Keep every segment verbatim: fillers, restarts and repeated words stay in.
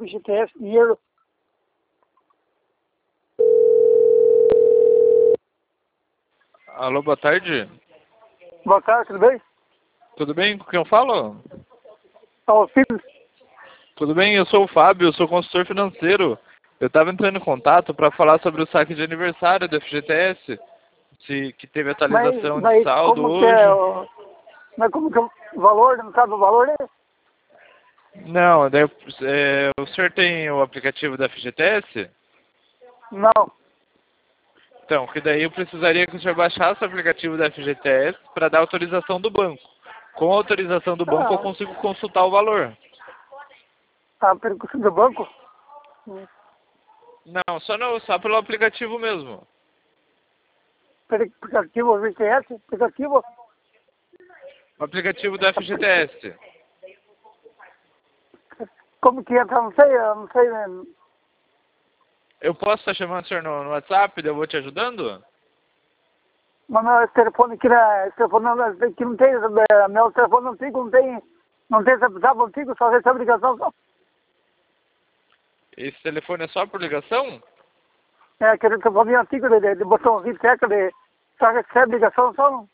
F G T S, dinheiro. Alô, boa tarde. Boa tarde, tudo bem? Tudo bem? Com quem eu falo? Ó, filho, Tudo bem, eu sou o Fábio, eu sou consultor financeiro. Eu estava entrando em contato para falar sobre o saque de aniversário do F G T S, se, que teve mas, atualização de mas saldo como que é, hoje. ó, mas como que é o valor, não sabe o valor, né? Não, daí, é, o senhor tem o aplicativo da F G T S? Não. Então, que daí eu precisaria que o senhor baixasse o aplicativo da F G T S para dar autorização do banco. Com a autorização do banco eu Ah, consigo consultar o valor. a percussão do banco? Não, só, no, só pelo aplicativo mesmo. Pelo aplicativo V T S, aplicativo, O aplicativo da F G T S. como que entra, não sei, eu não sei, né? Eu posso estar chamando o senhor no, no WhatsApp, daí eu vou te ajudando? Mas meu telefone aqui, né, esse telefone não, aqui não tem, é, meu telefone antigo não tem, não tem esse aplicativo antigo, só recebe ligação só. Esse telefone é só por ligação? É aquele telefone antigo de, de, de botãozinho seca, de, só recebe ligação só, não.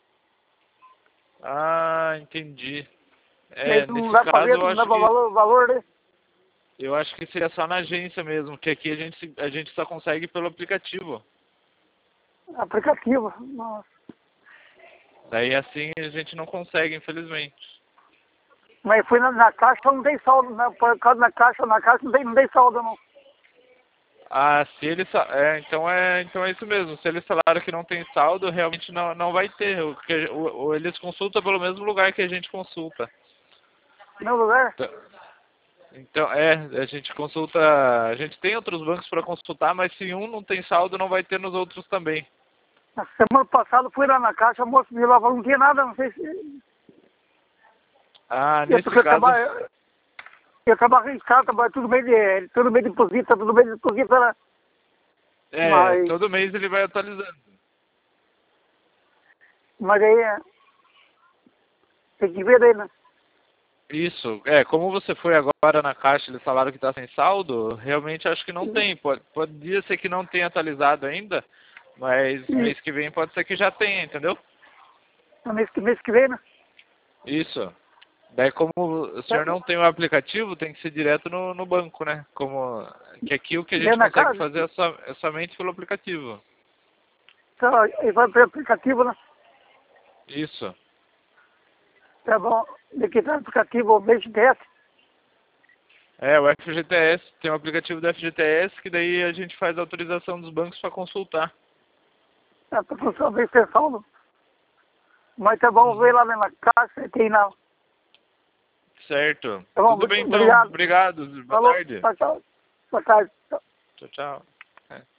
Ah, entendi. E aí É, tu não nesse dá pra caso ver, eu tu não dá acho pra que valor, valor, né? eu acho que seria só na agência mesmo, que aqui a gente a gente só consegue pelo aplicativo. Aplicativo, nossa. Daí assim a gente não consegue, infelizmente. Mas fui na, na caixa, não tem saldo, né? Por causa da caixa, na caixa não tem, não tem saldo, não. Ah, se eles fa- é, então é então é isso mesmo. Se eles falaram que não tem saldo, realmente não não vai ter. O que o, o- eles consultam pelo mesmo lugar que a gente consulta. Meu lugar, Então, então, é, a gente consulta, a gente tem outros bancos para consultar, mas se um não tem saldo, não vai ter nos outros também. na semana passada fui lá na caixa, o moço me lá falou, não tinha nada, não sei se... Ah, Eu, nesse porque eu caso, trabalho, eu trabalho arriscado, trabalho tudo bem de, tudo bem de deposita, tudo bem de deposita, né? é, Mas, todo mês ele vai atualizando. mas aí, é, tem que ver aí, né? Isso, é, como você foi agora na caixa, eles falaram que está sem saldo, realmente acho que não tem. Pode, podia ser que não tenha atualizado ainda, mas E, mês que vem pode ser que já tenha, entendeu? no mês que, mês que vem, né? Isso. Daí como o senhor não tem o aplicativo, tem que ser direto no, no banco, né? Como que aqui o que a Vem gente na consegue casa, fazer é, só, é somente pelo aplicativo. então, aí vai pro aplicativo, né? Isso. Tá bom, daqui tá o aplicativo, o B G T S, É, o F G T S, tem o aplicativo do F G T S que daí a gente faz a autorização dos bancos para consultar. a produção vem ter saldo. Mas tá bom, ver Uhum. lá na caixa, tem não. Certo. Tá bom, Tudo bem então. obrigado. Obrigado. Boa Falou, tarde. tchau, tchau. Boa tarde. Tchau, tchau. É.